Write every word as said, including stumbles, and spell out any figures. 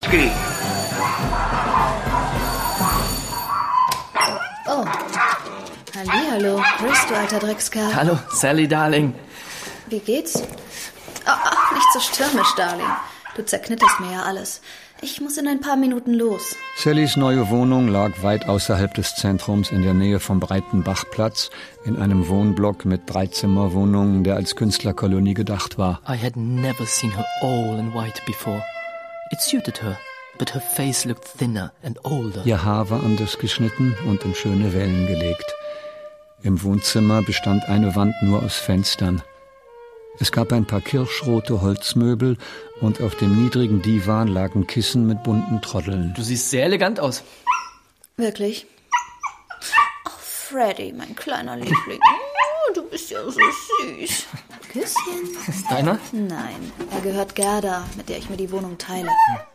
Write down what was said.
Whisky. Oh. Hallihallo, Chris, du alter Dreckskerl. Hallo, Sally, Darling. Wie geht's? Oh, ach, nicht so stürmisch, Darling. Du zerknitterst mir ja alles. Ich muss in ein paar Minuten los. Sallys neue Wohnung lag weit außerhalb des Zentrums in der Nähe vom Breitenbachplatz, in einem Wohnblock mit Dreizimmerwohnungen, der als Künstlerkolonie gedacht war. I had never seen her all in white before. It suited her, but her face looked thinner and older. Ihr Haar war anders geschnitten und in schöne Wellen gelegt. Im Wohnzimmer bestand eine Wand nur aus Fenstern. Es gab ein paar kirschrote Holzmöbel und auf dem niedrigen Divan lagen Kissen mit bunten Troddeln. Du siehst sehr elegant aus. Wirklich? Oh, Freddy, mein kleiner Liebling. Oh, du bist ja so süß. Küsschen. Ist deiner? Nein, er gehört Gerda, mit der ich mir die Wohnung teile.